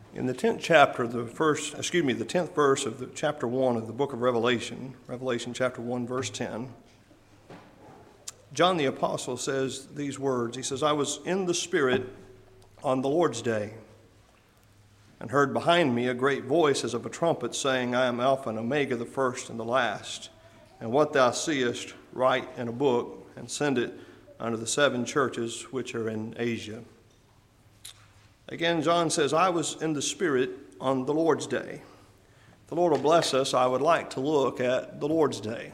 In the 10th chapter, the 10th verse of the chapter 1 of the book of Revelation, Revelation chapter 1, verse 10, John the Apostle says these words. He says, "I was in the Spirit on the Lord's day, and heard behind me a great voice as of a trumpet, saying, I am Alpha and Omega, the first and the last. And what thou seest, write in a book, and send it unto the 7 churches which are in Asia." Again, John says, I was in the Spirit on the Lord's day. If the Lord will bless us, I would like to look at the Lord's day.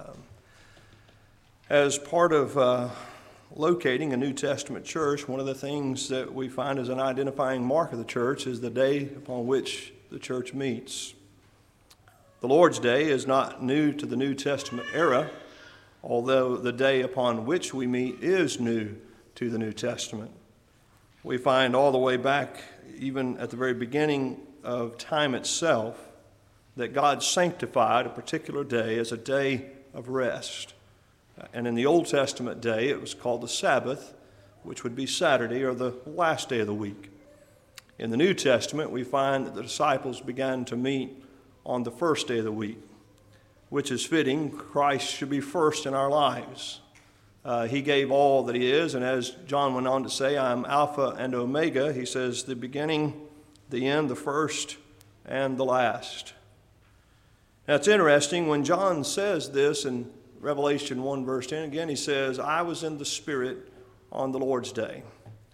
As part of locating a New Testament church, one of the things that we find as an identifying mark of the church is the day upon which the church meets. The Lord's Day is not new to the New Testament era, although the day upon which we meet is new to the New Testament. We find all the way back, even at the very beginning of time itself, that God sanctified a particular day as a day of rest. And in the Old Testament day, it was called the Sabbath, which would be Saturday or the last day of the week. In the New Testament, we find that the disciples began to meet on the first day of the week, which is fitting. Christ should be first in our lives. He gave all that he is, and as John went on to say, I am Alpha and Omega. He says the beginning, the end, the first, and the last. Now it's interesting, when John says this in Revelation 1 verse 10, again he says, I was in the Spirit on the Lord's day.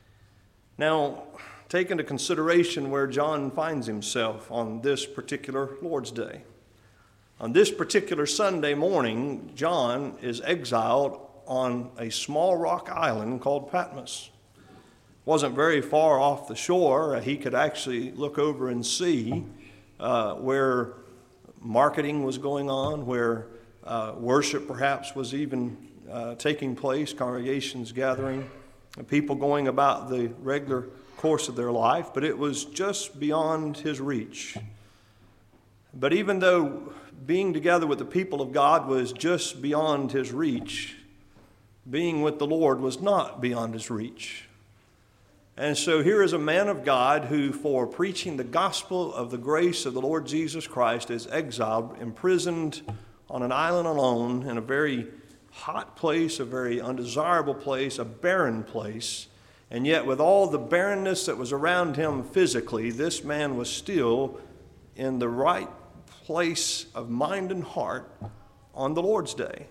Now, take into consideration where John finds himself on this particular Lord's day. On this particular Sunday morning, John is exiled on a small rock island called Patmos. Wasn't very far off the shore. He could actually look over and see where marketing was going on, where worship perhaps was even taking place, congregations gathering, and people going about the regular course of their life, but it was just beyond his reach. But even though being together with the people of God was just beyond his reach, being with the Lord was not beyond his reach. And so here is a man of God who, for preaching the gospel of the grace of the Lord Jesus Christ, is exiled, imprisoned on an island alone in a very hot place, a very undesirable place, a barren place. And yet with all the barrenness that was around him physically, this man was still in the right place of mind and heart on the Lord's day.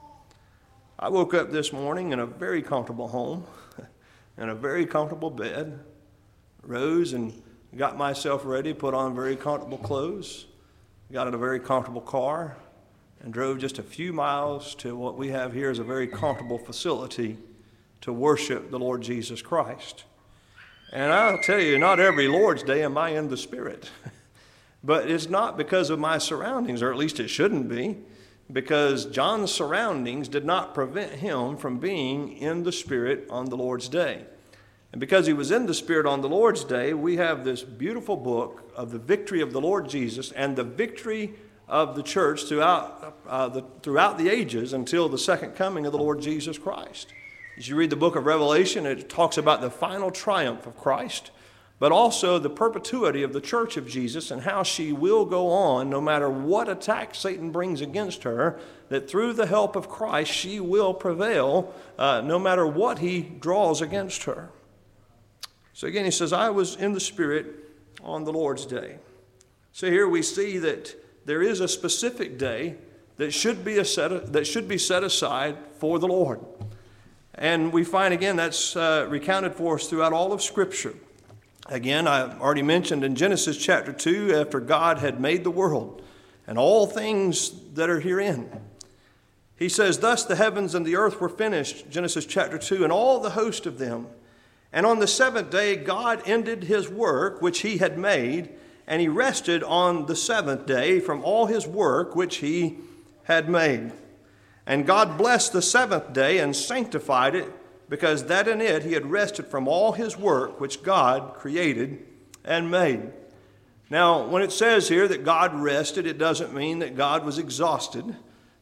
I woke up this morning in a very comfortable home, in a very comfortable bed, rose and got myself ready, put on very comfortable clothes, got in a very comfortable car, and drove just a few miles to what we have here is a very comfortable facility to worship the Lord Jesus Christ. And I'll tell you, not every Lord's Day am I in the Spirit. But it's not because of my surroundings, or at least it shouldn't be, because John's surroundings did not prevent him from being in the Spirit on the Lord's Day. And because he was in the Spirit on the Lord's Day, we have this beautiful book of the victory of the Lord Jesus and the victory of the church throughout the ages until the second coming of the Lord Jesus Christ. As you read the book of Revelation, it talks about the final triumph of Christ, but also the perpetuity of the church of Jesus and how she will go on no matter what attack Satan brings against her, that through the help of Christ she will prevail no matter what he draws against her. So again, he says, I was in the Spirit on the Lord's day. So here we see that there is a specific day that should be set aside for the Lord. And we find again that's recounted for us throughout all of Scripture. Again, I already mentioned in Genesis chapter 2, after God had made the world and all things that are herein, he says, thus the heavens and the earth were finished, Genesis chapter 2, and all the host of them. And on the seventh day, God ended his work which he had made, and he rested on the seventh day from all his work which he had made. And God blessed the seventh day and sanctified it, because that in it he had rested from all his work which God created and made. Now, when it says here that God rested, it doesn't mean that God was exhausted.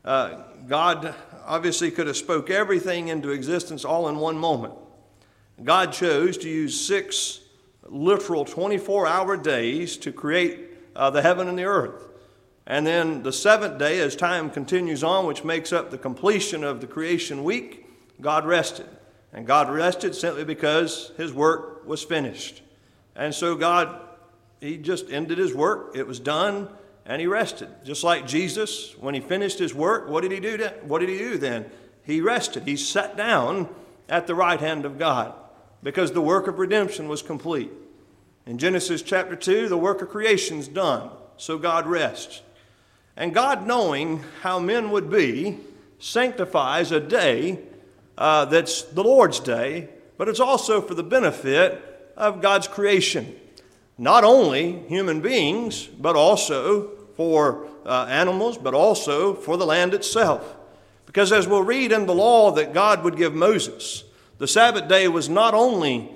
God obviously could have spoke everything into existence all in one moment. God chose to use 6 literal 24-hour days to create the heaven and the earth. And then the seventh day, as time continues on, which makes up the completion of the creation week, God rested. And God rested simply because his work was finished. And so God, he just ended his work. It was done, and he rested. Just like Jesus, when he finished his work, what did he do then? He rested. He sat down at the right hand of God because the work of redemption was complete. In Genesis chapter 2, the work of creation is done, so God rests. And God, knowing how men would be, sanctifies a day that's the Lord's day, but it's also for the benefit of God's creation. Not only human beings, but also for animals, but also for the land itself. Because as we'll read in the law that God would give Moses, the Sabbath day was not only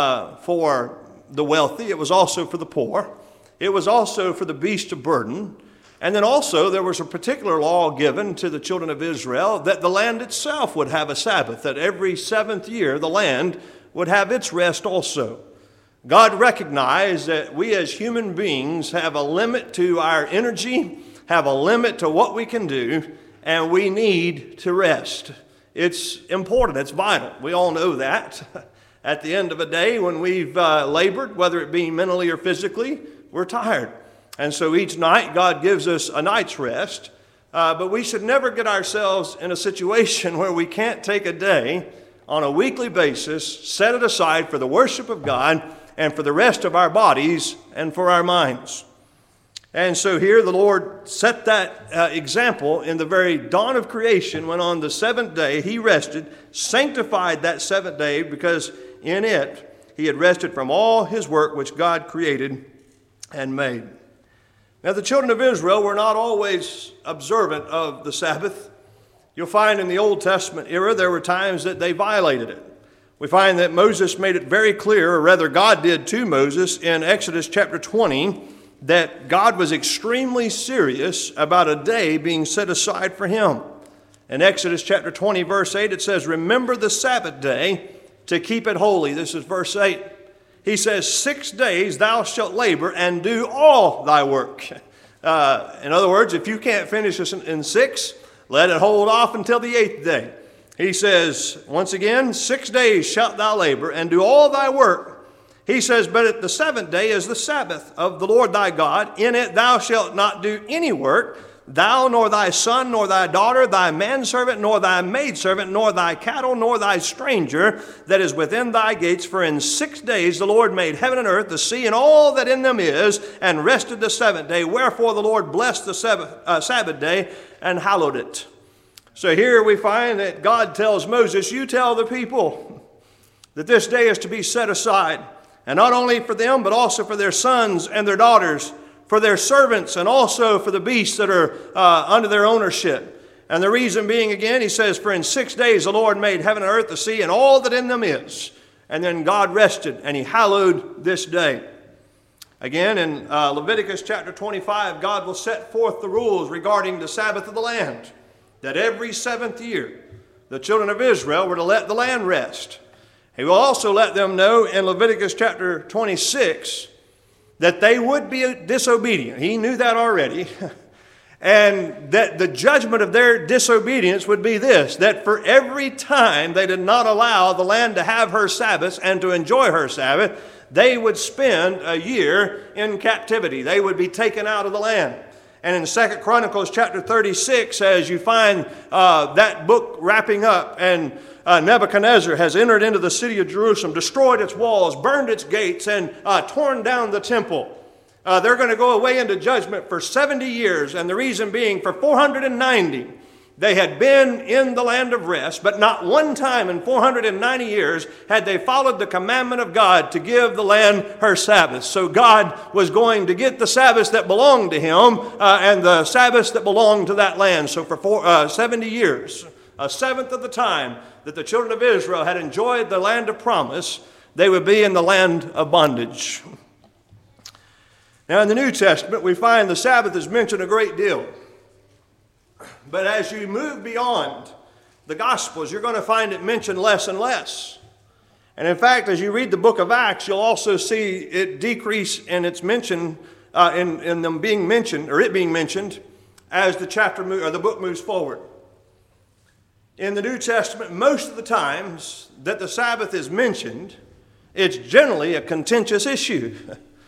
for the wealthy, it was also for the poor. It was also for the beast of burden. And then also there was a particular law given to the children of Israel that the land itself would have a Sabbath, that every seventh year the land would have its rest also. God recognized that we as human beings have a limit to our energy, have a limit to what we can do, and we need to rest. It's important, it's vital. We all know that. At the end of a day when we've labored, whether it be mentally or physically, we're tired. And so each night God gives us a night's rest, but we should never get ourselves in a situation where we can't take a day on a weekly basis, set it aside for the worship of God and for the rest of our bodies and for our minds. And so here the Lord set that example in the very dawn of creation when on the seventh day he rested, sanctified that seventh day because in it he had rested from all his work which God created and made. Now, the children of Israel were not always observant of the Sabbath. You'll find in the Old Testament era there were times that they violated it. We find that Moses made it very clear, or rather God did to Moses in Exodus chapter 20, that God was extremely serious about a day being set aside for him. In Exodus chapter 20, verse 8, it says, "Remember the Sabbath day to keep it holy." This is verse 8. He says, 6 days thou shalt labor and do all thy work. In other words, if you can't finish this in 6, let it hold off until the 8th day. He says, once again, 6 days shalt thou labor and do all thy work. He says, but at the 7th day is the Sabbath of the Lord thy God. In it thou shalt not do any work, thou nor thy son, nor thy daughter, thy manservant, nor thy maidservant, nor thy cattle, nor thy stranger that is within thy gates. For in 6 days the Lord made heaven and earth, the sea, and all that in them is, and rested the 7th day. Wherefore the Lord blessed the Sabbath day and hallowed it. So here we find that God tells Moses, you tell the people that this day is to be set aside, and not only for them, but also for their sons and their daughters, for their servants, and also for the beasts that are under their ownership. And the reason being, again, he says, for in 6 days the Lord made heaven and earth, the sea, and all that in them is. And then God rested, and he hallowed this day. Again, in Leviticus chapter 25, God will set forth the rules regarding the Sabbath of the land, that every 7th year the children of Israel were to let the land rest. He will also let them know in Leviticus chapter 26 that they would be disobedient. He knew that already. And that the judgment of their disobedience would be this, that for every time they did not allow the land to have her Sabbaths and to enjoy her Sabbath, they would spend a year in captivity. They would be taken out of the land. And in 2 Chronicles chapter 36, as you find that book wrapping up, and Nebuchadnezzar has entered into the city of Jerusalem, destroyed its walls, burned its gates, and torn down the temple. They're going to go away into judgment for 70 years, and the reason being for 490, they had been in the land of rest, but not one time in 490 years had they followed the commandment of God to give the land her Sabbath. So God was going to get the Sabbaths that belonged to him and the Sabbaths that belonged to that land. So for 70 years, a seventh of the time that the children of Israel had enjoyed the land of promise, they would be in the land of bondage. Now in the New Testament, we find the Sabbath is mentioned a great deal. But as you move beyond the Gospels, you're going to find it mentioned less and less. And in fact, as you read the book of Acts, you'll also see it decrease in its mention, in them being mentioned, or it being mentioned, as the book moves forward. In the New Testament, most of the times that the Sabbath is mentioned, it's generally a contentious issue.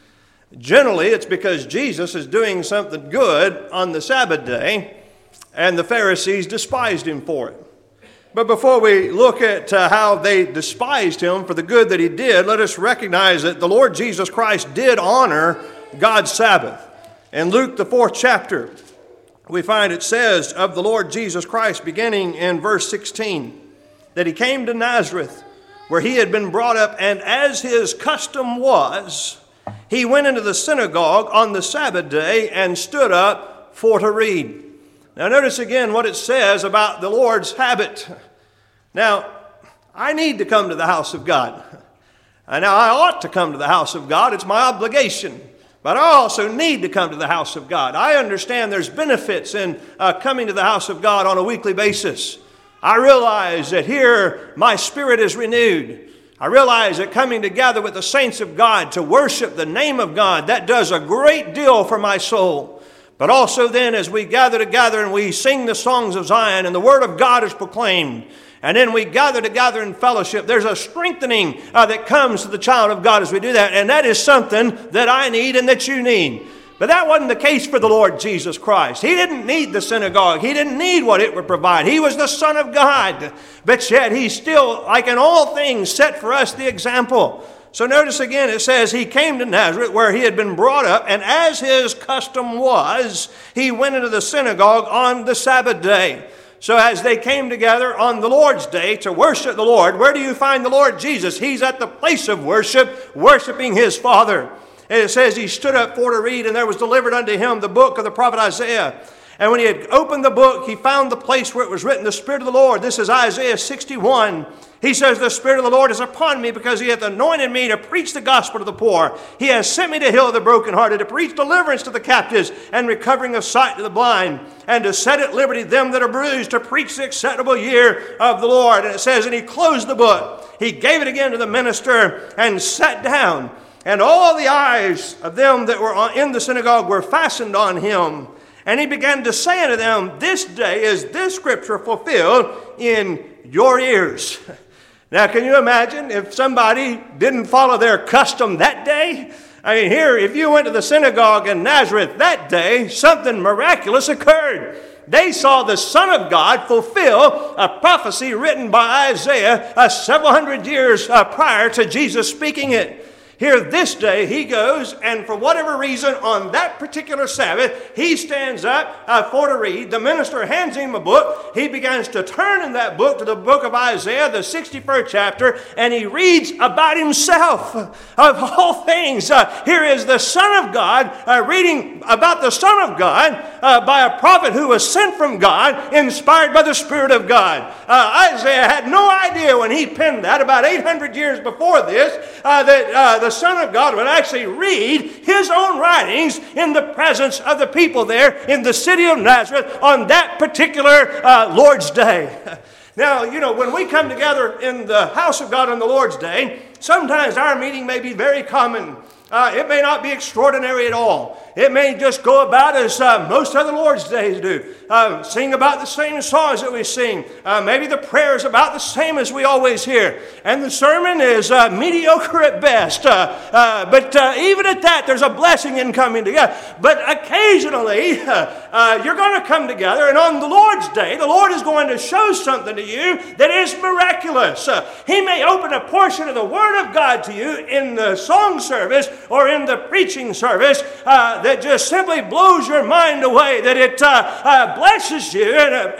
Generally, it's because Jesus is doing something good on the Sabbath day, and the Pharisees despised him for it. But before we look at how they despised him for the good that he did, let us recognize that the Lord Jesus Christ did honor God's Sabbath. In Luke, the 4th chapter, we find it says of the Lord Jesus Christ, beginning in verse 16, that he came to Nazareth, where he had been brought up, and as his custom was, he went into the synagogue on the Sabbath day and stood up for to read. Now notice again what it says about the Lord's habit. Now, I need to come to the house of God. Now, I ought to come to the house of God. It's my obligation. But I also need to come to the house of God. I understand there's benefits in coming to the house of God on a weekly basis. I realize that here my spirit is renewed. I realize that coming together with the saints of God to worship the name of God, that does a great deal for my soul. But also then as we gather together and we sing the songs of Zion and the word of God is proclaimed, and then we gather together in fellowship, there's a strengthening that comes to the child of God as we do that. And that is something that I need and that you need. But that wasn't the case for the Lord Jesus Christ. He didn't need the synagogue. He didn't need what it would provide. He was the Son of God. But yet he still, like in all things, set for us the example. So notice again, it says he came to Nazareth where he had been brought up, and as his custom was, he went into the synagogue on the Sabbath day. So as they came together on the Lord's day to worship the Lord, where do you find the Lord Jesus? He's at the place of worship, worshiping his Father. And it says he stood up for to read, and there was delivered unto him the book of the prophet Isaiah. And when he had opened the book, he found the place where it was written, the Spirit of the Lord. This is Isaiah 61. He says, the Spirit of the Lord is upon me because he hath anointed me to preach the gospel to the poor. He has sent me to heal the brokenhearted, to preach deliverance to the captives and recovering of sight to the blind, and to set at liberty them that are bruised, to preach the acceptable year of the Lord. And it says, and he closed the book. He gave it again to the minister and sat down. And all the eyes of them that were in the synagogue were fastened on him. And he began to say unto them, this day is this scripture fulfilled in your ears. Now, can you imagine if somebody didn't follow their custom that day? I mean, here, if you went to the synagogue in Nazareth that day, something miraculous occurred. They saw the Son of God fulfill a prophecy written by Isaiah several hundred years prior to Jesus speaking it. Here this day he goes, and for whatever reason on that particular Sabbath, he stands up for to read. The minister hands him a book. He begins to turn in that book to the book of Isaiah, the 61st chapter, and he reads about himself. Of all things, here is the Son of God reading about the Son of God by a prophet who was sent from God, inspired by the Spirit of God. Isaiah had no idea when he penned that about 800 years before this that the Son of God would actually read his own writings in the presence of the people there in the city of Nazareth on that particular Lord's Day. Now, you know, when we come together in the house of God on the Lord's Day, sometimes our meeting may be very common. It may not be extraordinary at all. It may just go about as most other Lord's Days do. Sing about the same songs that we sing. Maybe the prayer is about the same as we always hear. And the sermon is mediocre at best. But even at that, there's a blessing in coming together. But occasionally, you're going to come together, and on the Lord's Day, the Lord is going to show something to you that is miraculous. He may open a portion of the Word of God to you in the song service or in the preaching service that just simply blows your mind away, that it blesses you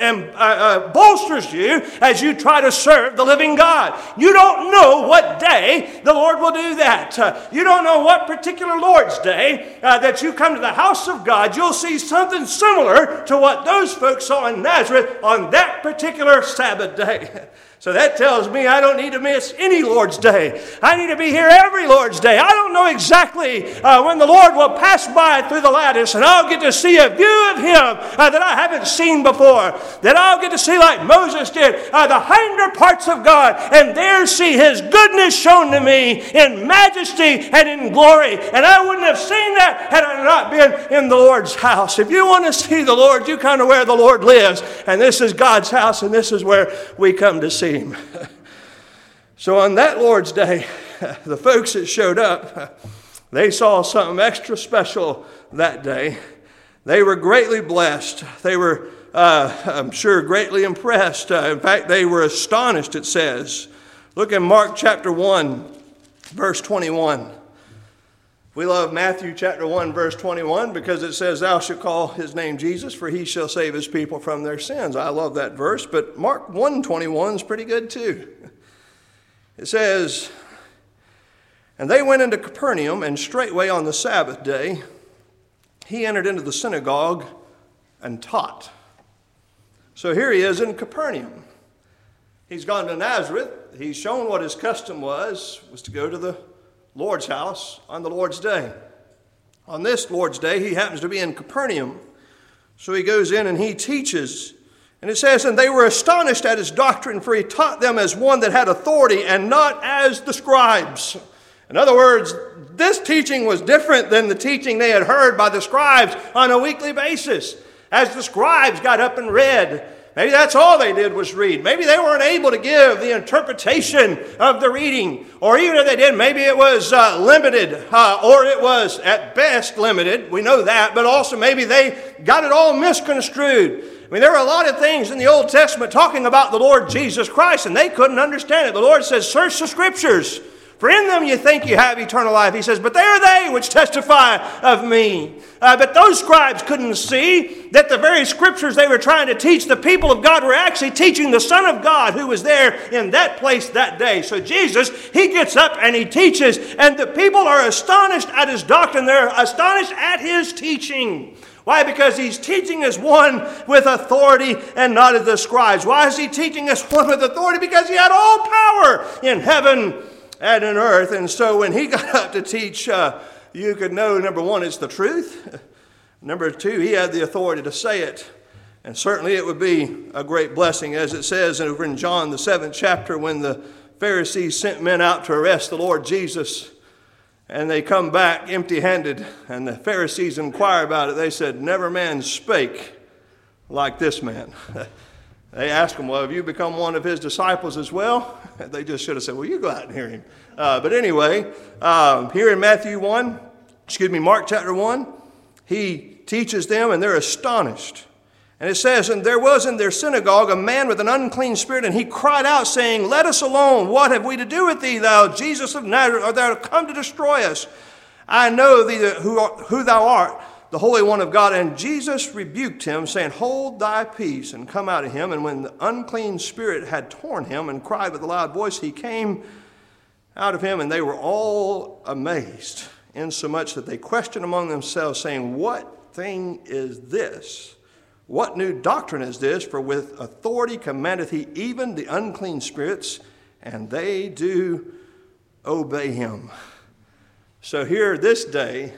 and bolsters you as you try to serve the living God. You don't know what day the Lord will do that. You don't know what particular Lord's Day that you come to the house of God, you'll see something similar to what those folks saw in Nazareth on that particular Sabbath day. So that tells me I don't need to miss any Lord's Day. I need to be here every Lord's Day. I don't know exactly when the Lord will pass by through the lattice and I'll get to see a view of Him that I haven't seen before. That I'll get to see, like Moses did, the hinder parts of God, and there see His goodness shown to me in majesty and in glory. And I wouldn't have seen that had I not been in the Lord's house. If you want to see the Lord, you come to where the Lord lives. And this is God's house, and this is where we come to see Him. So on that Lord's Day, the folks that showed up, they saw something extra special that day. They were greatly blessed. They were, I'm sure, greatly impressed. In fact, they were astonished, it says. Look in Mark chapter 1, verse 21. We love Matthew chapter 1, verse 21, because it says, thou shalt call his name Jesus, for he shall save his people from their sins. I love that verse, but Mark 1:21 is pretty good too. It says, and they went into Capernaum, and straightway on the Sabbath day, he entered into the synagogue and taught. So here he is in Capernaum. He's gone to Nazareth. He's shown what his custom was to go to the Lord's house on the Lord's Day. On this Lord's Day, he happens to be in Capernaum. So he goes in and he teaches. And it says, and they were astonished at his doctrine, for he taught them as one that had authority and not as the scribes. In other words, this teaching was different than the teaching they had heard by the scribes on a weekly basis. As the scribes got up and read, maybe that's all they did was read. Maybe they weren't able to give the interpretation of the reading. Or even if they did, maybe it was limited, or it was at best limited. We know that. But also maybe they got it all misconstrued. I mean, there were a lot of things in the Old Testament talking about the Lord Jesus Christ, and they couldn't understand it. The Lord says, search the Scriptures, for in them you think you have eternal life. He says, but they are they which testify of me. But those scribes couldn't see that the very Scriptures they were trying to teach the people of God were actually teaching the Son of God who was there in that place that day. So Jesus, he gets up and he teaches, and the people are astonished at his doctrine. They're astonished at his teaching. Why? Because he's teaching as one with authority and not as the scribes. Why is he teaching as one with authority? Because he had all power in heaven and in earth. And so when he got up to teach, you could know, number one, it's the truth. Number two, he had the authority to say it. And certainly it would be a great blessing, as it says over in John, the 7th chapter, when the Pharisees sent men out to arrest the Lord Jesus. And they come back empty-handed, and the Pharisees inquire about it. They said, never man spake like this man. They asked him, well, have you become one of his disciples as well? They just should have said, well, you go out and hear him. But anyway, here in Mark chapter 1, he teaches them, and they're astonished. And it says, and there was in their synagogue a man with an unclean spirit, and he cried out, saying, let us alone. What have we to do with thee, thou Jesus of Nazareth? Art thou come to destroy us? I know thee who thou art, the Holy One of God. And Jesus rebuked him, saying, hold thy peace, and come out of him. And when the unclean spirit had torn him and cried with a loud voice, he came out of him, and they were all amazed, insomuch that they questioned among themselves, saying, what thing is this? What new doctrine is this? For with authority commandeth he even the unclean spirits, and they do obey him. So here this day,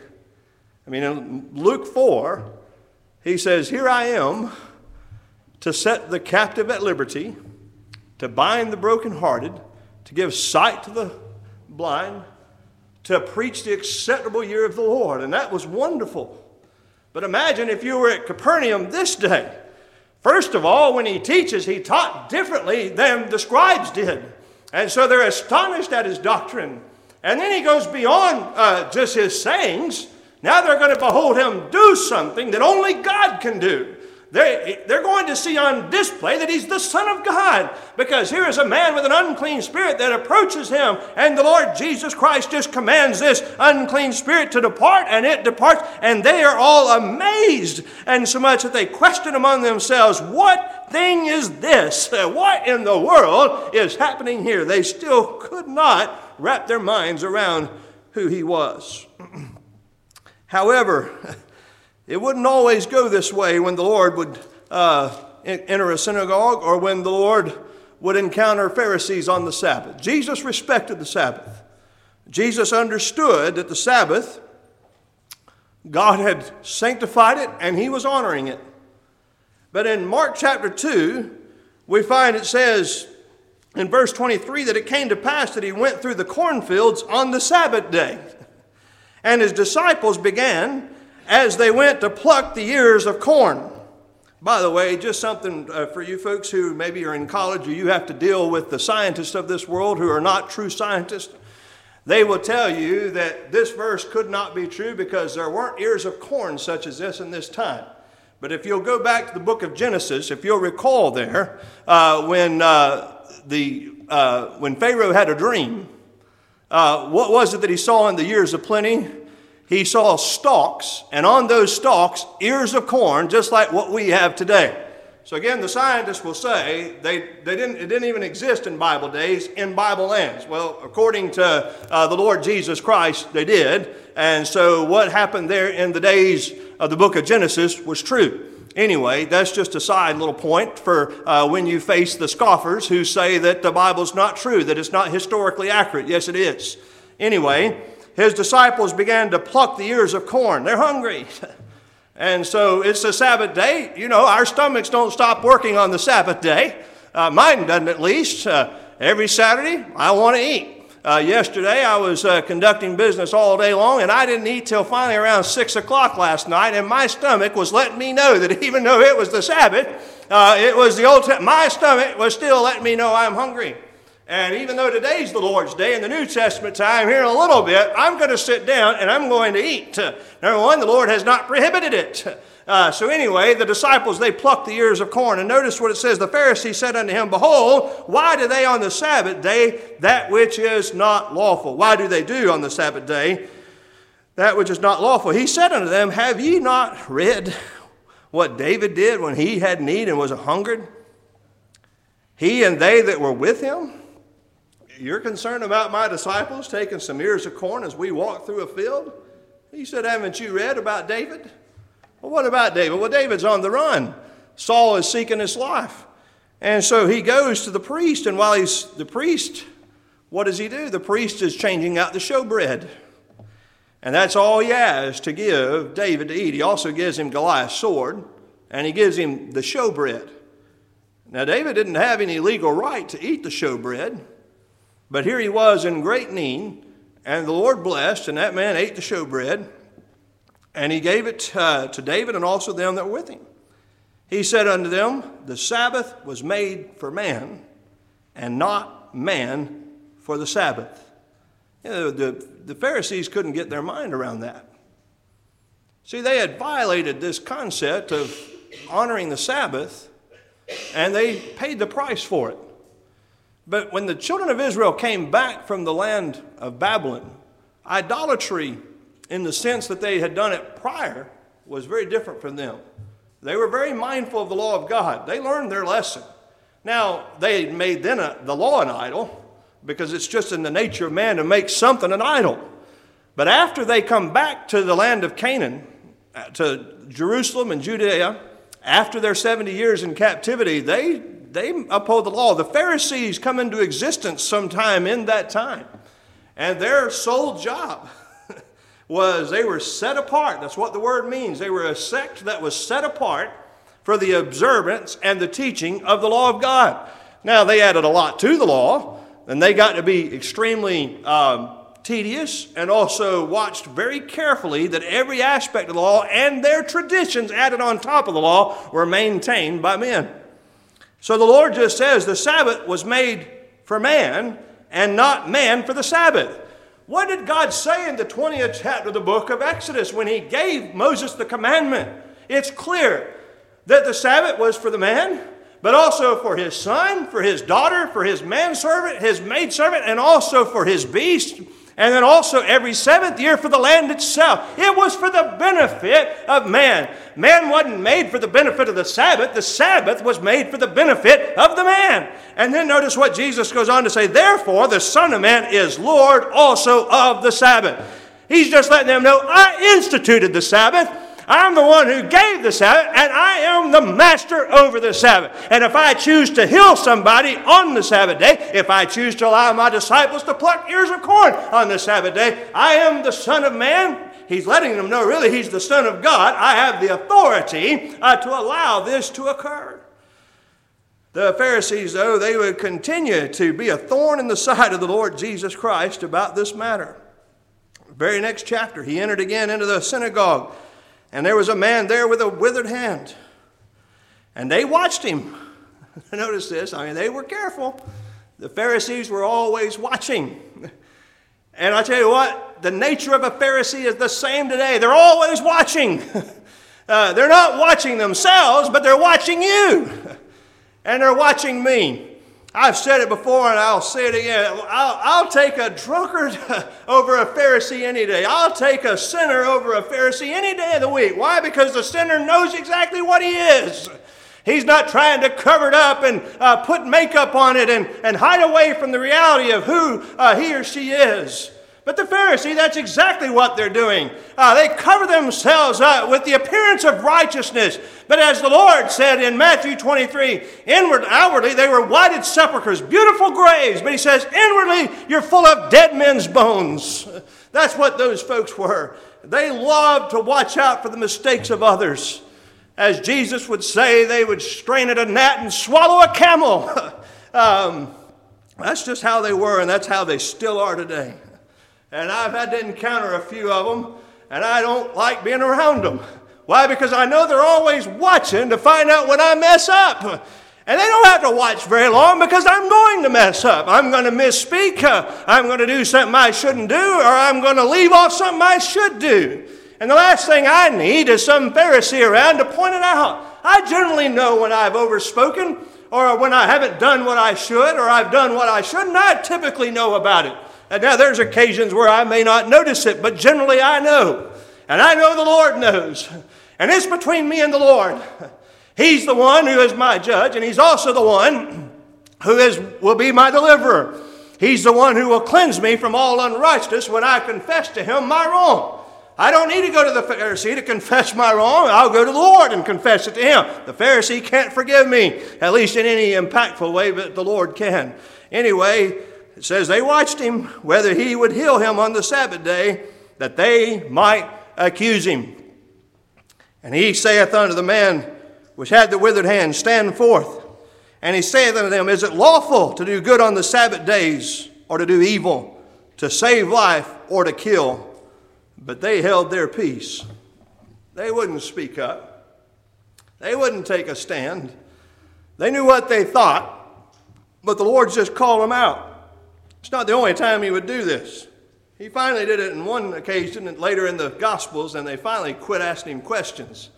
in Luke 4, he says, here I am to set the captive at liberty, to bind the brokenhearted, to give sight to the blind, to preach the acceptable year of the Lord. And that was wonderful. But imagine if you were at Capernaum this day. First of all, when he teaches, he taught differently than the scribes did. And so they're astonished at his doctrine. And then he goes beyond just his sayings. Now they're going to behold him do something that only God can do. They're going to see on display that he's the Son of God, because here is a man with an unclean spirit that approaches him, and the Lord Jesus Christ just commands this unclean spirit to depart, and it departs, and they are all amazed, and so much that they question among themselves, what thing is this? What in the world is happening here? They still could not wrap their minds around who he was. However, it wouldn't always go this way when the Lord would enter a synagogue, or when the Lord would encounter Pharisees on the Sabbath. Jesus respected the Sabbath. Jesus understood that the Sabbath, God had sanctified it and he was honoring it. But in Mark chapter 2, we find it says in verse 23 that it came to pass that he went through the cornfields on the Sabbath day. And his disciples began as they went to pluck the ears of corn. By the way, just something for you folks who maybe are in college or you have to deal with the scientists of this world who are not true scientists. They will tell you that this verse could not be true because there weren't ears of corn such as this in this time. But if you'll go back to the book of Genesis, if you'll recall there, when Pharaoh had a dream, what was it that he saw in the years of plenty? He saw stalks, and on those stalks, ears of corn, just like what we have today. So again, the scientists will say it didn't even exist in Bible days, in Bible lands. Well, according to the Lord Jesus Christ, they did. And so what happened there in the days of the book of Genesis was true. Anyway, that's just a side little point for when you face the scoffers who say that the Bible's not true, that it's not historically accurate. Yes, it is. Anyway, his disciples began to pluck the ears of corn. They're hungry. And so it's a Sabbath day. You know, our stomachs don't stop working on the Sabbath day. Mine doesn't at least. Every Saturday, I want to eat. Yesterday, I was conducting business all day long, and I didn't eat till finally around 6 o'clock last night, and my stomach was letting me know that even though it was the Sabbath, it was the Old Testament, my stomach was still letting me know I'm hungry. And even though today's the Lord's Day in the New Testament time, here in a little bit, I'm going to sit down and I'm going to eat. Number one, the Lord has not prohibited it. So anyway, the disciples, they plucked the ears of corn. And notice what it says. The Pharisees said unto him, Behold, why do they on the Sabbath day that which is not lawful? Why do they do on the Sabbath day that which is not lawful? He said unto them, Have ye not read what David did when he had need and was a-hungered? He and they that were with him? You're concerned about my disciples taking some ears of corn as we walk through a field? He said, Haven't you read about David? Well, what about David? Well, David's on the run. Saul is seeking his life. And so he goes to the priest, and while he's the priest, what does he do? The priest is changing out the showbread. And that's all he has to give David to eat. He also gives him Goliath's sword, and he gives him the showbread. Now, David didn't have any legal right to eat the showbread, but here he was in great need, and the Lord blessed, and that man ate the showbread, and he gave it to David and also them that were with him. He said unto them, The Sabbath was made for man, and not man for the Sabbath. You know, the Pharisees couldn't get their mind around that. See, they had violated this concept of honoring the Sabbath, and they paid the price for it. But when the children of Israel came back from the land of Babylon, idolatry, in the sense that they had done it prior, was very different from them. They were very mindful of the law of God. They learned their lesson. Now, they made then the law an idol, because it's just in the nature of man to make something an idol. But after they come back to the land of Canaan, to Jerusalem and Judea, after their 70 years in captivity, they uphold the law. The Pharisees come into existence sometime in that time. And their sole job was they were set apart. That's what the word means. They were a sect that was set apart for the observance and the teaching of the law of God. Now, they added a lot to the law, and they got to be extremely tedious, and also watched very carefully that every aspect of the law and their traditions added on top of the law were maintained by men. So the Lord just says the Sabbath was made for man and not man for the Sabbath. What did God say in the 20th chapter of the book of Exodus when he gave Moses the commandment? It's clear that the Sabbath was for the man, but also for his son, for his daughter, for his manservant, his maidservant, and also for his beast. And then also every seventh year for the land itself. It was for the benefit of man. Man wasn't made for the benefit of the Sabbath. The Sabbath was made for the benefit of the man. And then notice what Jesus goes on to say. Therefore, the Son of Man is Lord also of the Sabbath. He's just letting them know, I instituted the Sabbath. I'm the one who gave the Sabbath, and I am the master over the Sabbath. And if I choose to heal somebody on the Sabbath day, if I choose to allow my disciples to pluck ears of corn on the Sabbath day, I am the Son of Man. He's letting them know, really, he's the Son of God. I have the authority to allow this to occur. The Pharisees, though, they would continue to be a thorn in the side of the Lord Jesus Christ about this matter. The very next chapter, he entered again into the synagogue, and there was a man there with a withered hand. And they watched him. Notice this. They were careful. The Pharisees were always watching. And I tell you what, the nature of a Pharisee is the same today. They're always watching. They're not watching themselves, but they're watching you. And they're watching me. I've said it before and I'll say it again. I'll take a drunkard over a Pharisee any day. I'll take a sinner over a Pharisee any day of the week. Why? Because the sinner knows exactly what he is. He's not trying to cover it up and put makeup on it and hide away from the reality of who he or she is. But the Pharisee, that's exactly what they're doing. They cover themselves up with the appearance of righteousness. But as the Lord said in Matthew 23, outwardly they were whited sepulchres, beautiful graves. But he says, inwardly you're full of dead men's bones. That's what those folks were. They loved to watch out for the mistakes of others. As Jesus would say, they would strain at a gnat and swallow a camel. That's just how they were, and that's how they still are today. And I've had to encounter a few of them, and I don't like being around them. Why? Because I know they're always watching to find out when I mess up. And they don't have to watch very long because I'm going to mess up. I'm going to misspeak. I'm going to do something I shouldn't do, or I'm going to leave off something I should do. And the last thing I need is some Pharisee around to point it out. I generally know when I've overspoken, or when I haven't done what I should, or I've done what I shouldn't. I typically know about it. And now there's occasions where I may not notice it, but generally I know. And I know the Lord knows. And it's between me and the Lord. He's the one who is my judge, and He's also the one who will be my deliverer. He's the one who will cleanse me from all unrighteousness when I confess to Him my wrong. I don't need to go to the Pharisee to confess my wrong. I'll go to the Lord and confess it to Him. The Pharisee can't forgive me, at least in any impactful way, but the Lord can. Anyway, it says they watched Him, whether He would heal him on the Sabbath day, that they might accuse Him. And He saith unto the man which had the withered hand, stand forth. And He saith unto them, is it lawful to do good on the Sabbath days, or to do evil, to save life, or to kill? But they held their peace. They wouldn't speak up. They wouldn't take a stand. They knew what they thought, but the Lord just called them out. It's not the only time He would do this. He finally did it in one occasion and later in the Gospels, and they finally quit asking Him questions.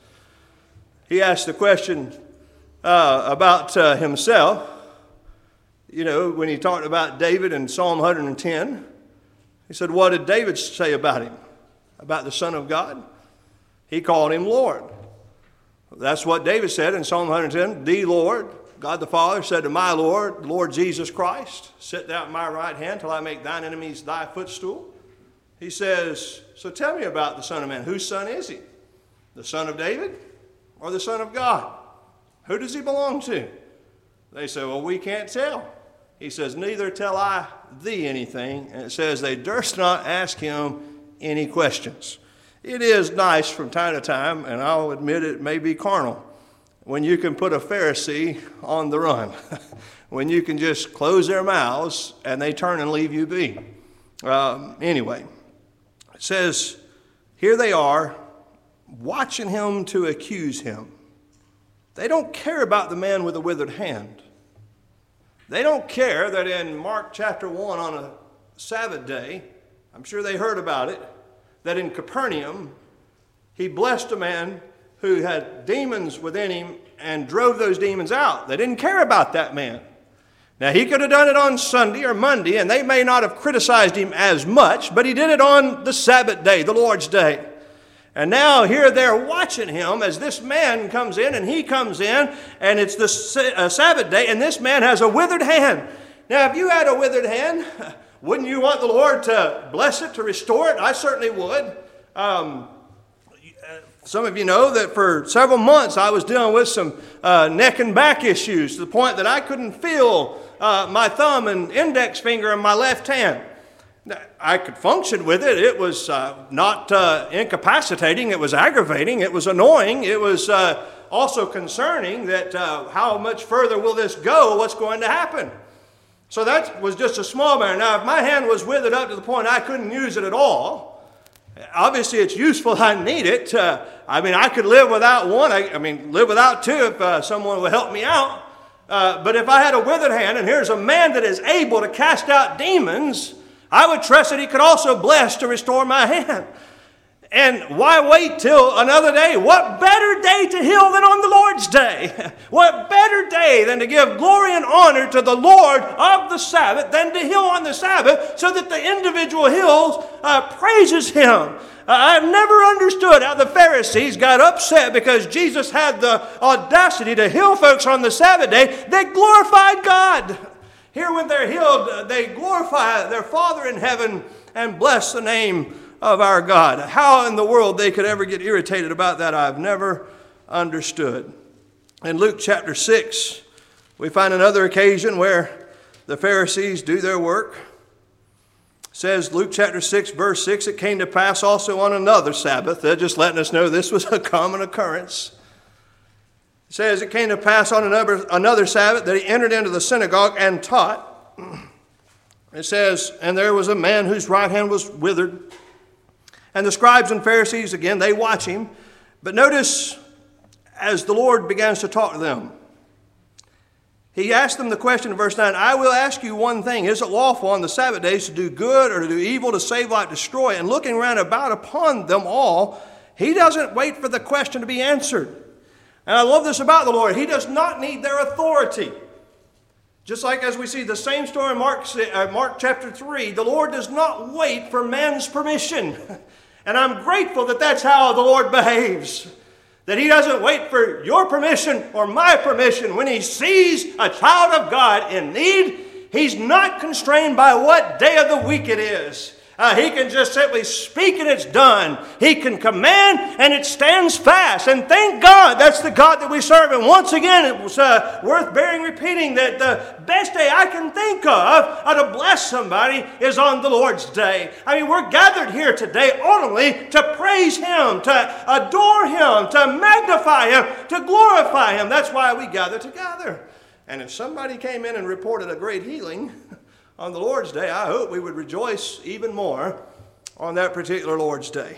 He asked the question about Himself. You know, when He talked about David in Psalm 110, He said, what did David say about him? About the Son of God? He called Him Lord. That's what David said in Psalm 110. The Lord, God the Father, said to my Lord, the Lord Jesus Christ, sit thou at my right hand till I make thine enemies thy footstool. He says, so tell me about the Son of Man. Whose son is He? The Son of David or the Son of God? Who does He belong to? They say, well, we can't tell. He says, neither tell I thee anything. And it says they durst not ask Him any questions. It is nice from time to time, and I'll admit it may be carnal, when you can put a Pharisee on the run, when you can just close their mouths and they turn and leave you be. Anyway, it says, here they are watching Him to accuse Him. They don't care about the man with the withered hand. They don't care that in Mark chapter 1 on a Sabbath day, I'm sure they heard about it, that in Capernaum, He blessed a man who had demons within him and drove those demons out. They didn't care about that man. Now, He could have done it on Sunday or Monday, and they may not have criticized Him as much, but He did it on the Sabbath day, the Lord's day. And now here they're watching Him as this man comes in, and he comes in, and it's the Sabbath day, and this man has a withered hand. Now, if you had a withered hand, wouldn't you want the Lord to bless it, to restore it? I certainly would. Some of you know that for several months I was dealing with some neck and back issues to the point that I couldn't feel my thumb and index finger in my left hand. I could function with it. It was not incapacitating. It was aggravating. It was annoying. It was also concerning that how much further will this go? What's going to happen? So that was just a small matter. Now, if my hand was withered up to the point I couldn't use it at all, obviously it's useful. I need it. I could live without one. Live without two if someone would help me out. But if I had a withered hand, and here's a man that is able to cast out demons, I would trust that he could also bless to restore my hand. And why wait till another day? What better day to heal than on the Lord's day? What better day than to give glory and honor to the Lord of the Sabbath than to heal on the Sabbath so that the individual heals, praises Him. I've never understood how the Pharisees got upset because Jesus had the audacity to heal folks on the Sabbath day. They glorified God. Here when they're healed, they glorify their Father in heaven and bless the name of our God. How in the world they could ever get irritated about that, I've never understood. In Luke chapter 6, we find another occasion where the Pharisees do their work. It says, Luke chapter 6, verse 6, it came to pass also on another Sabbath. They're just letting us know this was a common occurrence. It says, it came to pass on another Sabbath that he entered into the synagogue and taught. It says, and there was a man whose right hand was withered. And the scribes and Pharisees, again, they watch him. But notice, as the Lord begins to talk to them, He asked them the question in verse 9, I will ask you one thing. Is it lawful on the Sabbath days to do good or to do evil, to save life, destroy? And looking round about upon them all, He doesn't wait for the question to be answered. And I love this about the Lord. He does not need their authority. Just like as we see the same story in Mark chapter 3, the Lord does not wait for man's permission. And I'm grateful that that's how the Lord behaves. That He doesn't wait for your permission or my permission. When He sees a child of God in need, He's not constrained by what day of the week it is. He can just simply speak and it's done. He can command and it stands fast. And thank God that's the God that we serve. And once again, it was worth bearing repeating that the best day I can think of to bless somebody is on the Lord's day. We're gathered here today only to praise Him, to adore Him, to magnify Him, to glorify Him. That's why we gather together. And if somebody came in and reported a great healing on the Lord's day, I hope we would rejoice even more on that particular Lord's day.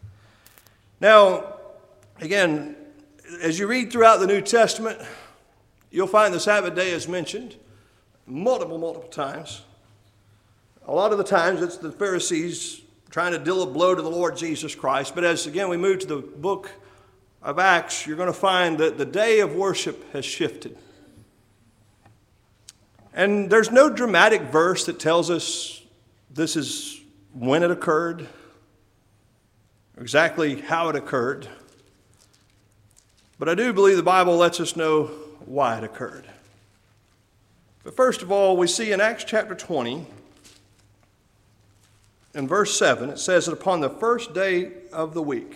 Now, again, as you read throughout the New Testament, you'll find the Sabbath day is mentioned multiple times. A lot of the times it's the Pharisees trying to deal a blow to the Lord Jesus Christ. But as, again, we move to the book of Acts, you're going to find that the day of worship has shifted. And there's no dramatic verse that tells us this is when it occurred, or exactly how it occurred. But I do believe the Bible lets us know why it occurred. But first of all, we see in Acts chapter 20, in verse 7, it says that upon the first day of the week,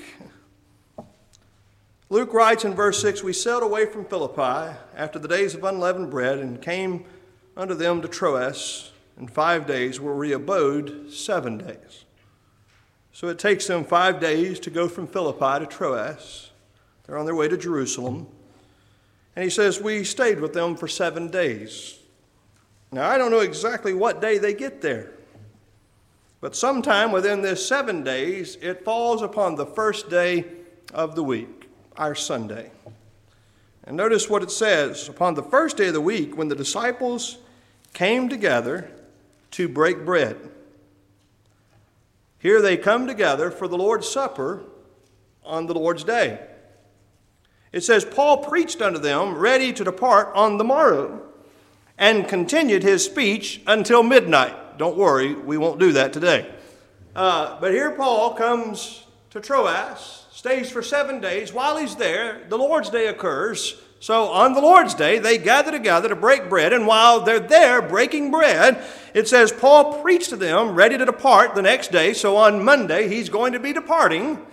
Luke writes in verse 6, we sailed away from Philippi after the days of unleavened bread and came unto them to Troas in 5 days, where we abode 7 days. So it takes them 5 days to go from Philippi to Troas. They're on their way to Jerusalem. And he says, we stayed with them for 7 days. Now, I don't know exactly what day they get there. But sometime within this 7 days, it falls upon the first day of the week, our Sunday. And notice what it says. Upon the first day of the week, when the disciples came together to break bread. Here they come together for the Lord's Supper on the Lord's day. It says, Paul preached unto them, ready to depart on the morrow, and continued his speech until midnight. Don't worry, we won't do that today. But here Paul comes to Troas, stays for 7 days. While he's there, the Lord's day occurs. So on the Lord's day, they gather together to break bread. And while they're there breaking bread, it says Paul preached to them, ready to depart the next day. So on Monday, he's going to be departing.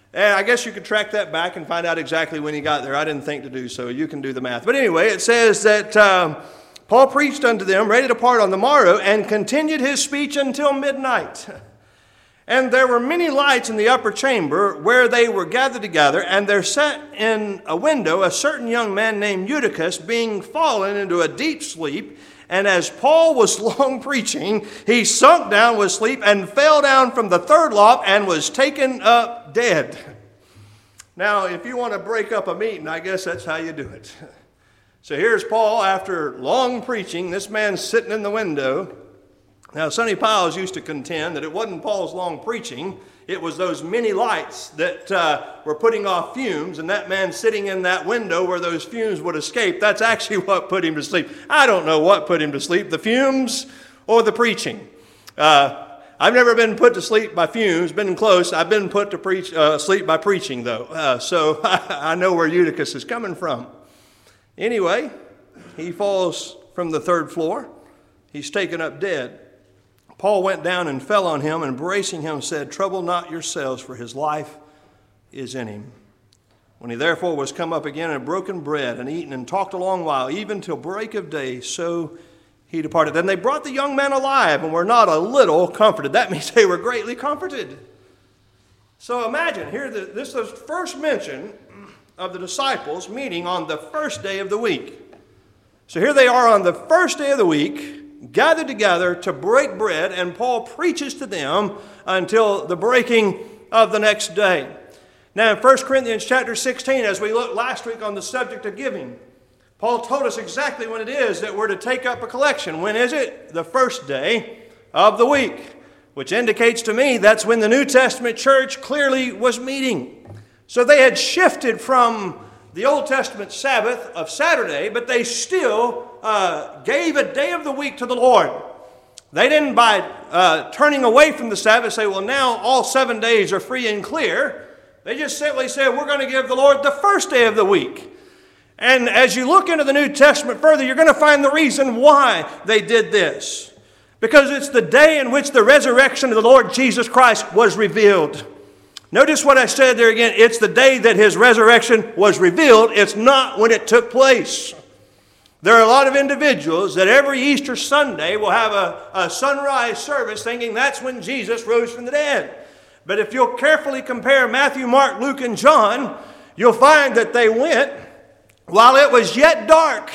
And I guess you could track that back and find out exactly when he got there. I didn't think to do so. You can do the math. But anyway, it says that Paul preached unto them, ready to depart on the morrow, and continued his speech until midnight. And there were many lights in the upper chamber where they were gathered together, and there sat in a window a certain young man named Eutychus, being fallen into a deep sleep. And as Paul was long preaching, he sunk down with sleep and fell down from the third loft and was taken up dead. Now, if you want to break up a meeting, I guess that's how you do it. So here's Paul after long preaching. This man's sitting in the window. Now, Sonny Piles used to contend that it wasn't Paul's long preaching. It was those many lights that were putting off fumes, and that man sitting in that window where those fumes would escape, that's actually what put him to sleep. I don't know what put him to sleep, the fumes or the preaching. I've never been put to sleep by fumes, been close. I've been put to sleep by preaching, though. So I know where Eutychus is coming from. Anyway, he falls from the third floor. He's taken up dead. Paul went down and fell on him, and embracing him said, Trouble not yourselves, for his life is in him. When he therefore was come up again and had broken bread and eaten and talked a long while, even till break of day, so he departed. Then they brought the young man alive and were not a little comforted. That means they were greatly comforted. So imagine, here this is the first mention of the disciples meeting on the first day of the week. So here they are on the first day of the week, gathered together to break bread, and Paul preaches to them until the breaking of the next day. Now in 1 Corinthians chapter 16, as we looked last week on the subject of giving, Paul told us exactly when it is that we're to take up a collection. When is it? The first day of the week, which indicates to me that's when the New Testament church clearly was meeting. So they had shifted from the Old Testament Sabbath of Saturday, but they still gave a day of the week to the Lord. They didn't, by turning away from the Sabbath, say, well, now all 7 days are free and clear. They just simply said, we're going to give the Lord the first day of the week. And as you look into the New Testament further, you're going to find the reason why they did this. Because it's the day in which the resurrection of the Lord Jesus Christ was revealed. Notice what I said there again. It's the day that his resurrection was revealed. It's not when it took place. There are a lot of individuals that every Easter Sunday will have a sunrise service thinking that's when Jesus rose from the dead. But if you'll carefully compare Matthew, Mark, Luke, and John, you'll find that they went while it was yet dark.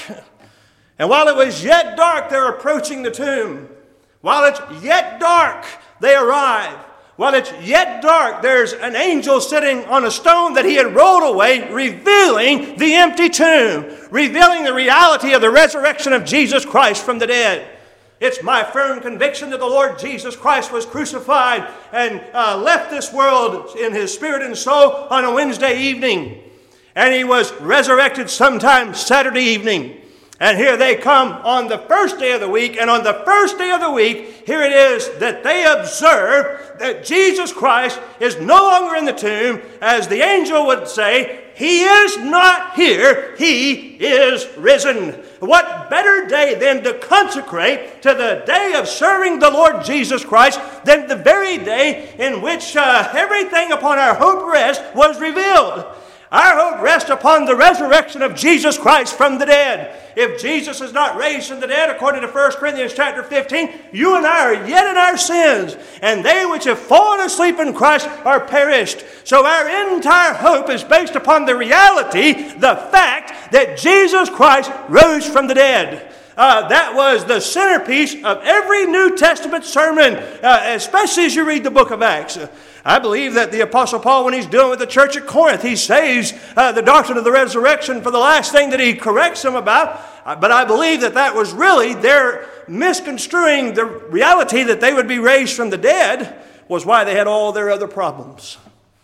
And while it was yet dark, they're approaching the tomb. While it's yet dark, they arrive. While it's yet dark, there's an angel sitting on a stone that he had rolled away, revealing the empty tomb, revealing the reality of the resurrection of Jesus Christ from the dead. It's my firm conviction that the Lord Jesus Christ was crucified and left this world in his spirit and soul on a Wednesday evening. And he was resurrected sometime Saturday evening. And here they come on the first day of the week. And on the first day of the week, here it is that they observe that Jesus Christ is no longer in the tomb. As the angel would say, he is not here. He is risen. What better day than to consecrate to the day of serving the Lord Jesus Christ than the very day in which everything upon our hope rest was revealed. Our hope rests upon the resurrection of Jesus Christ from the dead. If Jesus is not raised from the dead, according to 1 Corinthians chapter 15, you and I are yet in our sins, and they which have fallen asleep in Christ are perished. So our entire hope is based upon the reality, the fact that Jesus Christ rose from the dead. That was the centerpiece of every New Testament sermon, especially as you read the book of Acts. I believe that the Apostle Paul, when he's dealing with the church at Corinth, he saves the doctrine of the resurrection for the last thing that he corrects them about. But I believe that that was really their misconstruing the reality that they would be raised from the dead was why they had all their other problems.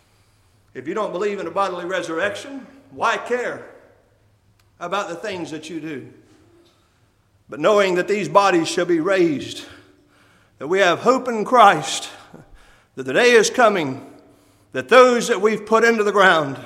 If you don't believe in a bodily resurrection, why care about the things that you do? But knowing that these bodies shall be raised, that we have hope in Christ, that the day is coming, that those that we've put into the ground,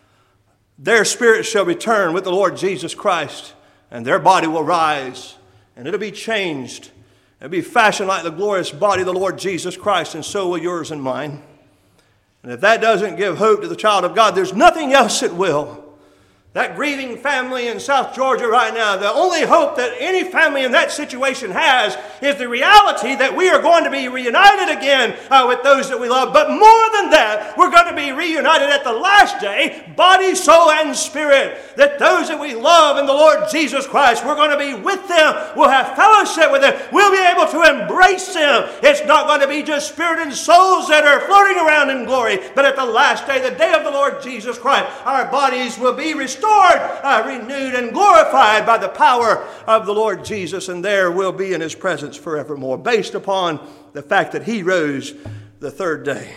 their spirits shall return with the Lord Jesus Christ, and their body will rise, and it'll be changed. It'll be fashioned like the glorious body of the Lord Jesus Christ, and so will yours and mine. And if that doesn't give hope to the child of God, there's nothing else that will. That grieving family in South Georgia right now, the only hope that any family in that situation has is the reality that we are going to be reunited again with those that we love. But more than that, we're going to be reunited at the last day, body, soul, and spirit. That those that we love in the Lord Jesus Christ, we're going to be with them. We'll have fellowship with them. We'll be able to embrace them. It's not going to be just spirit and souls that are floating around in glory. But at the last day, the day of the Lord Jesus Christ, our bodies will be restored, renewed and glorified by the power of the Lord Jesus, and there we'll be in His presence forevermore, based upon the fact that He rose the third day.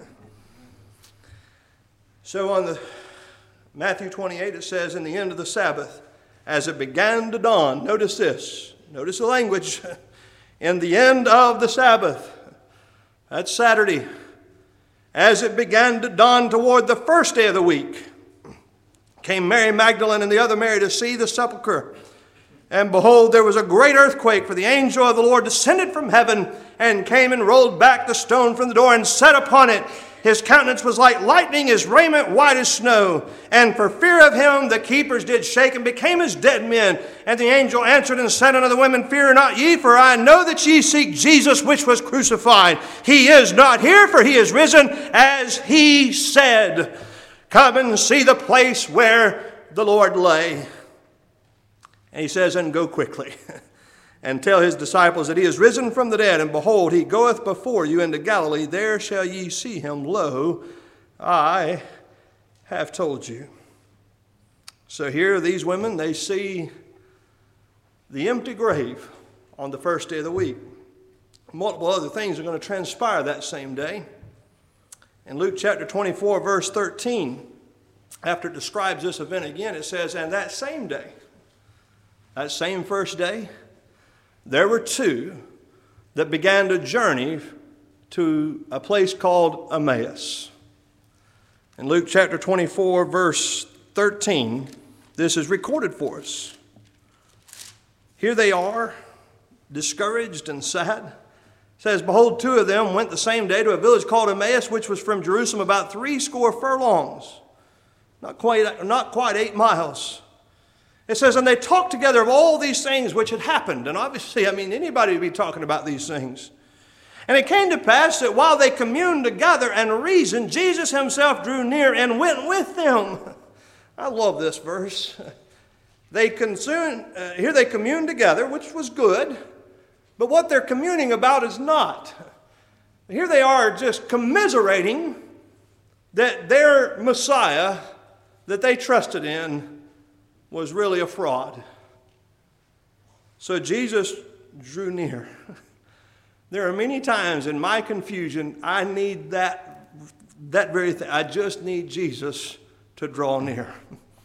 So on the Matthew 28, it says, in the end of the Sabbath, as it began to dawn, notice this, notice the language, in the end of the Sabbath, that's Saturday, as it began to dawn toward the first day of the week, came Mary Magdalene and the other Mary to see the sepulchre. And behold, there was a great earthquake, for the angel of the Lord descended from heaven and came and rolled back the stone from the door and sat upon it. His countenance was like lightning, his raiment white as snow. And for fear of him, the keepers did shake and became as dead men. And the angel answered and said unto the women, Fear not ye, for I know that ye seek Jesus, which was crucified. He is not here, for he is risen, as he said. Come and see the place where the Lord lay. And he says, and go quickly, and tell his disciples that he is risen from the dead, and behold, he goeth before you into Galilee. There shall ye see him. Lo, I have told you. So here these women, they see the empty grave on the first day of the week. Multiple other things are going to transpire that same day. In Luke chapter 24, verse 13, after it describes this event again, it says, and that same day, that same first day, there were two that began to journey to a place called Emmaus. In Luke chapter 24, verse 13, this is recorded for us. Here they are, discouraged and sad. It says, behold, two of them went the same day to a village called Emmaus, which was from Jerusalem about 80 furlongs, not quite 8 miles. It says, and they talked together of all these things which had happened. And obviously, anybody would be talking about these things. And it came to pass that while they communed together and reasoned, Jesus himself drew near and went with them. I love this verse. Here they communed together, which was good. But what they're communing about is not. Here they are just commiserating that their Messiah that they trusted in was really a fraud. So Jesus drew near. There are many times in my confusion, I need that very thing. I just need Jesus to draw near.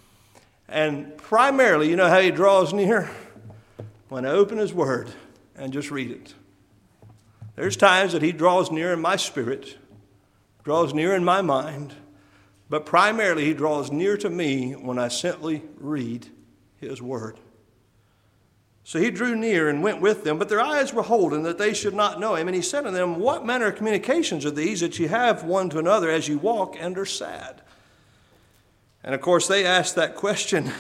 And primarily, you know how he draws near? When I open his word and just read it. There's times that he draws near in my spirit, draws near in my mind, but primarily he draws near to me when I simply read his word. So he drew near and went with them, but their eyes were holden that they should not know him. And he said to them, what manner of communications are these that you have one to another as you walk and are sad? And of course they asked that question,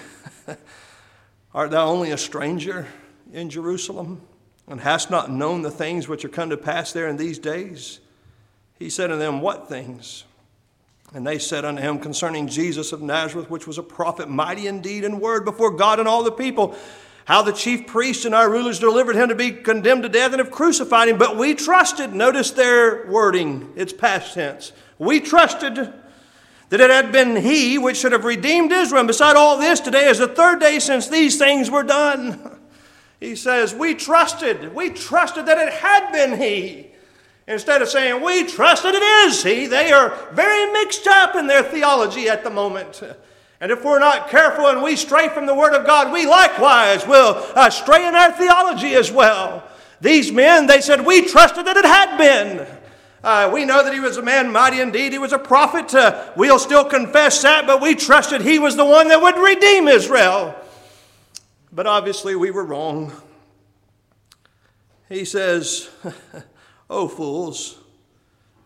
art thou only a stranger in Jerusalem, and hast not known the things which are come to pass there in these days? He said unto them, what things? And they said unto him, concerning Jesus of Nazareth, which was a prophet, mighty in deed and word before God and all the people, how the chief priests and our rulers delivered him to be condemned to death and have crucified him. But we trusted, notice their wording, it's past tense. We trusted that it had been he which should have redeemed Israel. And beside all this, today is the third day since these things were done. He says, we trusted that it had been he. Instead of saying, we trust that it is he, they are very mixed up in their theology at the moment. And if we're not careful and we stray from the Word of God, we likewise will stray in our theology as well. These men, they said, we trusted that it had been. We know that he was a man mighty indeed. He was a prophet. We'll still confess that, but we trusted he was the one that would redeem Israel. But obviously we were wrong. He says, O fools,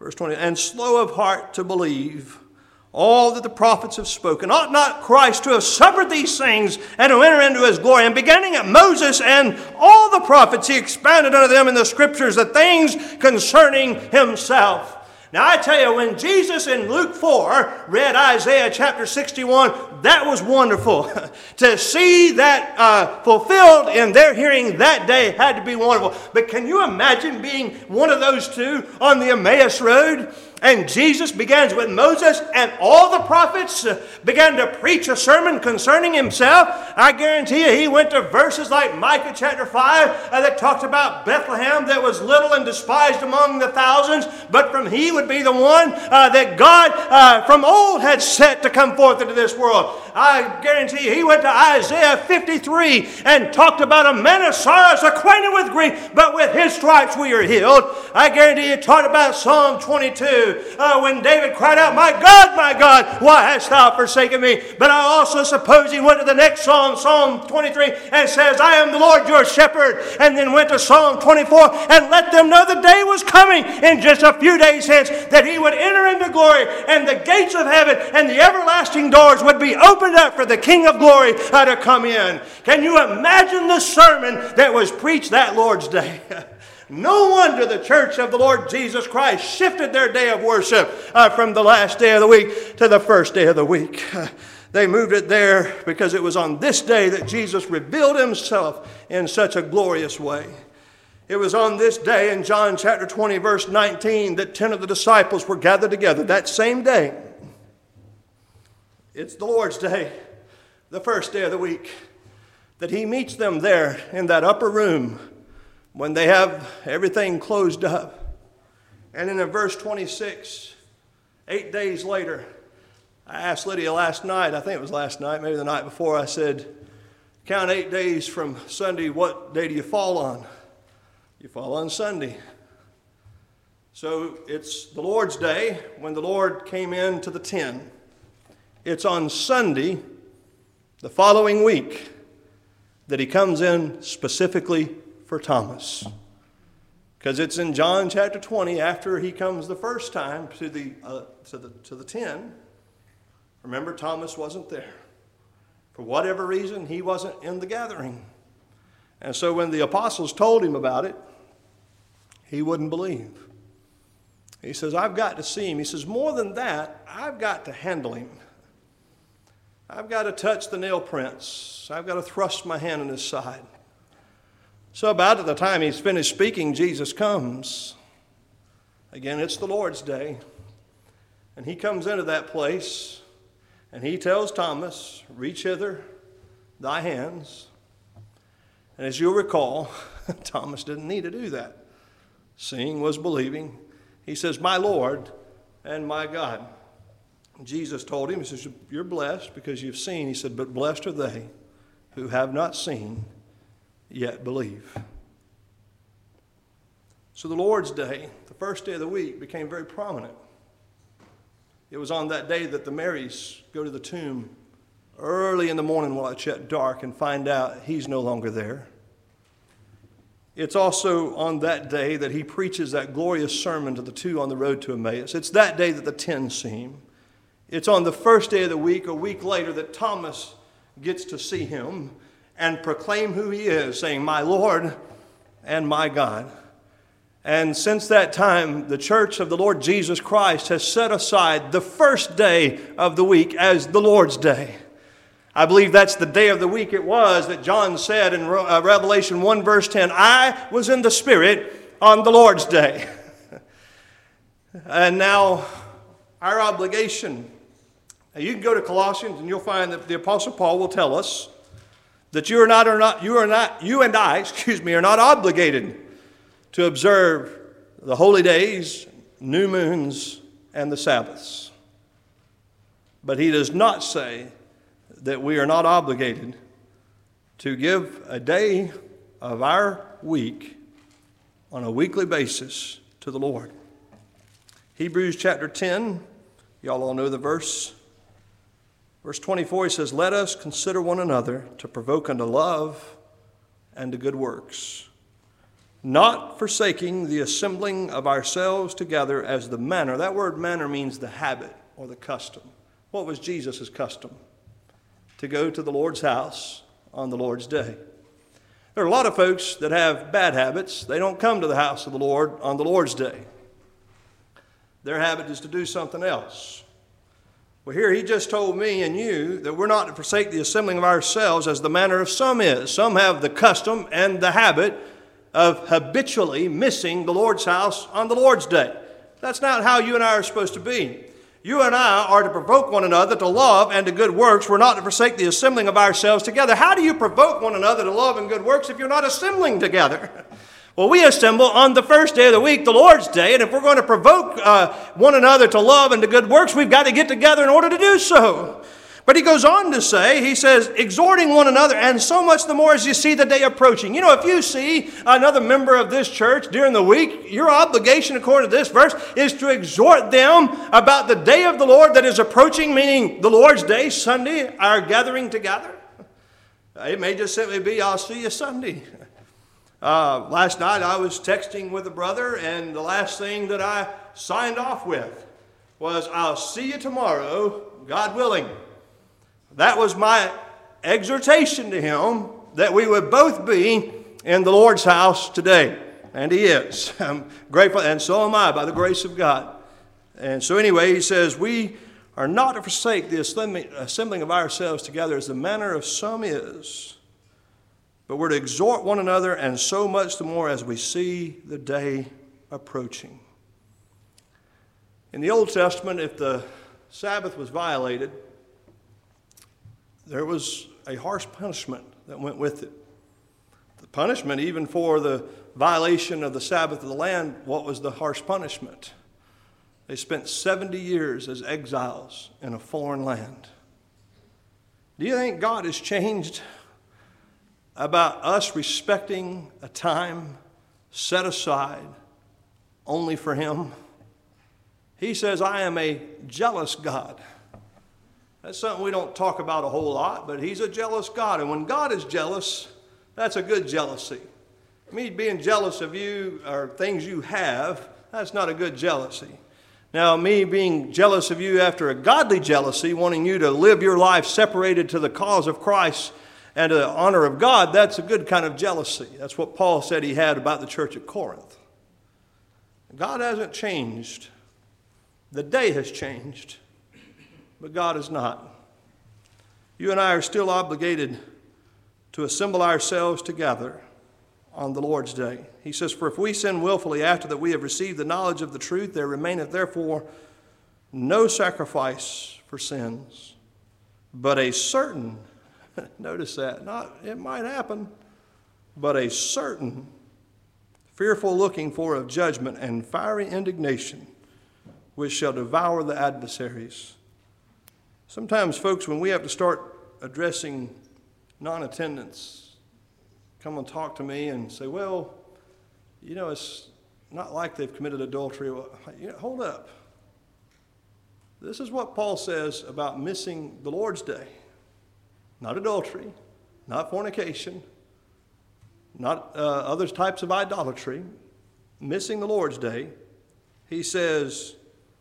Verse 20, and slow of heart to believe all that the prophets have spoken. Ought not Christ to have suffered these things and to enter into his glory? And beginning at Moses and all the prophets, he expounded unto them in the scriptures the things concerning himself. Now I tell you, when Jesus in Luke 4 read Isaiah chapter 61, that was wonderful. To see that fulfilled in their hearing that day had to be wonderful. But can you imagine being one of those two on the Emmaus Road? And Jesus begins with Moses, and all the prophets began to preach a sermon concerning himself. I guarantee you he went to verses like Micah chapter 5 that talked about Bethlehem that was little and despised among the thousands, but from he would be the one that God from old had set to come forth into this world. I guarantee you he went to Isaiah 53 and talked about a man of sorrows, acquainted with grief, but with his stripes we are healed. I guarantee you talked about Psalm 22. When David cried out, my God, why hast thou forsaken me? But I also suppose he went to the next Psalm, Psalm 23, and says, I am the Lord your shepherd. And then went to Psalm 24 and let them know the day was coming in just a few days hence that he would enter into glory and the gates of heaven and the everlasting doors would be opened up for the King of glory to come in. Can you imagine the sermon that was preached that Lord's Day? No wonder the church of the Lord Jesus Christ shifted their day of worship from the last day of the week to the first day of the week. They moved it there because it was on this day that Jesus revealed himself in such a glorious way. It was on this day in John chapter 20 verse 19 that 10 of the disciples were gathered together. That same day, it's the Lord's Day, the first day of the week, that he meets them there in that upper room when they have everything closed up. And in verse 26, 8 days later, I asked Lydia last night, I think it was last night, maybe the night before, I said, count 8 days from Sunday, what day do you fall on? You fall on Sunday. So it's the Lord's Day when the Lord came into the 10. It's on Sunday, the following week, that he comes in specifically for Thomas. Because it's in John chapter 20, after he comes the first time to the 10. Remember, Thomas wasn't there. For whatever reason, he wasn't in the gathering. And so when the apostles told him about it, he wouldn't believe. He says, I've got to see him. He says, more than that, I've got to handle him. I've got to touch the nail prints. I've got to thrust my hand in his side. So about at the time he's finished speaking, Jesus comes. Again, it's the Lord's Day. And he comes into that place, and he tells Thomas, reach hither thy hands. And as you'll recall, Thomas didn't need to do that. Seeing was believing. He says, my Lord and my God. Jesus told him, he says, you're blessed because you've seen. He said, but blessed are they who have not seen, yet believe. So the Lord's Day, the first day of the week, became very prominent. It was on that day that the Marys go to the tomb early in the morning while it's yet dark and find out he's no longer there. It's also on that day that he preaches that glorious sermon to the two on the road to Emmaus. It's that day that the 10 see him. It's on the first day of the week, a week later, that Thomas gets to see him and proclaim who he is, saying, my Lord and my God. And since that time, the church of the Lord Jesus Christ has set aside the first day of the week as the Lord's Day. I believe that's the day of the week it was that John said in Revelation 1 verse 10, I was in the Spirit on the Lord's Day. And now our obligation, you can go to Colossians and you'll find that the Apostle Paul will tell us that you and I are not obligated to observe the holy days, new moons, and the Sabbaths. But he does not say that we are not obligated to give a day of our week on a weekly basis to the Lord. Hebrews chapter 10, y'all all know the verse. Verse 24, he says, let us consider one another to provoke unto love and to good works, not forsaking the assembling of ourselves together as the manner. That word manner means the habit or the custom. What was Jesus' custom? To go to the Lord's house on the Lord's day. There are a lot of folks that have bad habits. They don't come to the house of the Lord on the Lord's day. Their habit is to do something else. Well, here he just told me and you that we're not to forsake the assembling of ourselves as the manner of some is. Some have the custom and the habit of habitually missing the Lord's house on the Lord's day. That's not how you and I are supposed to be. You and I are to provoke one another to love and to good works. We're not to forsake the assembling of ourselves together. How do you provoke one another to love and good works if you're not assembling together? Well, we assemble on the first day of the week, the Lord's Day, and if we're going to provoke one another to love and to good works, we've got to get together in order to do so. But he goes on to say, he says, exhorting one another, and so much the more as you see the day approaching. You know, if you see another member of this church during the week, your obligation, according to this verse, is to exhort them about the day of the Lord that is approaching, meaning the Lord's Day, Sunday, our gathering together. It may just simply be, I'll see you Sunday. Last night I was texting with a brother, and the last thing that I signed off with was, I'll see you tomorrow, God willing. That was my exhortation to him, that we would both be in the Lord's house today. And he is. I'm grateful, and so am I, by the grace of God. And so anyway, he says, we are not to forsake the assembling of ourselves together as the manner of some is, but we're to exhort one another, and so much the more as we see the day approaching. In the Old Testament, if the Sabbath was violated, there was a harsh punishment that went with it. The punishment, even for the violation of the Sabbath of the land, what was the harsh punishment? They spent 70 years as exiles in a foreign land. Do you think God has changed about us respecting a time set aside only for Him? He says, I am a jealous God. That's something we don't talk about a whole lot, but He's a jealous God. And when God is jealous, that's a good jealousy. Me being jealous of you or things you have, that's not a good jealousy. Now, me being jealous of you after a godly jealousy, wanting you to live your life separated to the cause of Christ and to the honor of God, that's a good kind of jealousy. That's what Paul said he had about the church at Corinth. God hasn't changed. The day has changed. But God is not. You and I are still obligated to assemble ourselves together on the Lord's day. He says, for if we sin willfully after that we have received the knowledge of the truth, there remaineth therefore no sacrifice for sins, but a certain, notice that, it might happen, but a certain fearful looking for of judgment and fiery indignation, which shall devour the adversaries. Sometimes, folks, when we have to start addressing non-attendance, come and talk to me and say, well, you know, it's not like they've committed adultery. Well, hold up. This is what Paul says about missing the Lord's day. Not adultery, not fornication, not other types of idolatry. Missing the Lord's day. He says,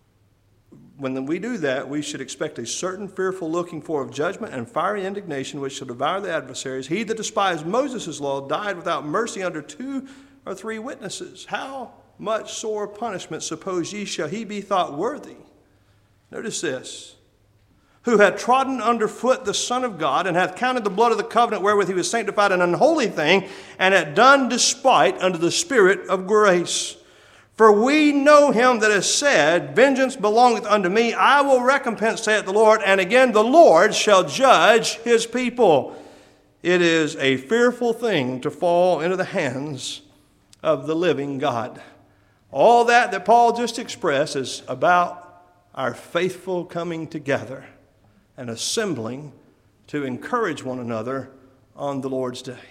when we do that, we should expect a certain fearful looking for of judgment and fiery indignation, which shall devour the adversaries. He that despised Moses' law died without mercy under 2 or 3 witnesses. How much sore punishment, suppose ye, shall he be thought worthy? Notice this. Who had trodden under foot the Son of God, and hath counted the blood of the covenant wherewith he was sanctified an unholy thing, and hath done despite unto the Spirit of grace. For we know him that has said, vengeance belongeth unto me, I will recompense, saith the Lord. And again, the Lord shall judge his people. It is a fearful thing to fall into the hands of the living God. All that Paul just expressed is about our faithful coming together and assembling to encourage one another on the Lord's day.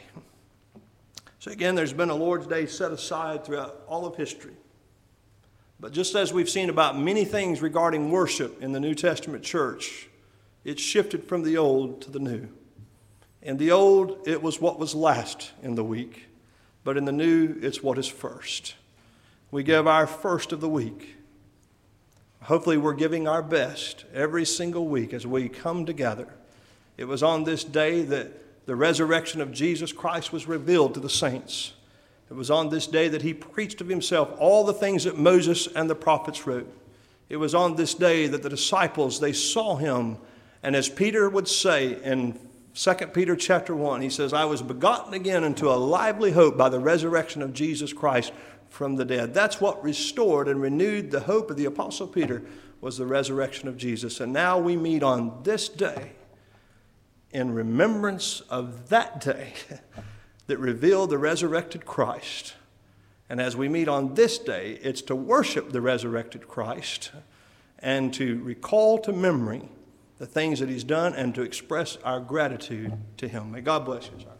So again, there's been a Lord's Day set aside throughout all of history. But just as we've seen about many things regarding worship in the New Testament church, it shifted from the old to the new. In the old, it was what was last in the week. but in the new, it's what is first. We give our first of the week. Hopefully we're giving our best every single week as we come together. It was on this day that the resurrection of Jesus Christ was revealed to the saints. It was on this day that he preached of himself all the things that Moses and the prophets wrote. It was on this day that the disciples, they saw him. And as Peter would say in 2 Peter chapter 1, he says, I was begotten again into a lively hope by the resurrection of Jesus Christ from the dead. That's what restored and renewed the hope of the Apostle Peter, was the resurrection of Jesus. And now we meet on this day in remembrance of that day that revealed the resurrected Christ. And as we meet on this day, it's to worship the resurrected Christ and to recall to memory the things that he's done and to express our gratitude to him. May God bless you, sir.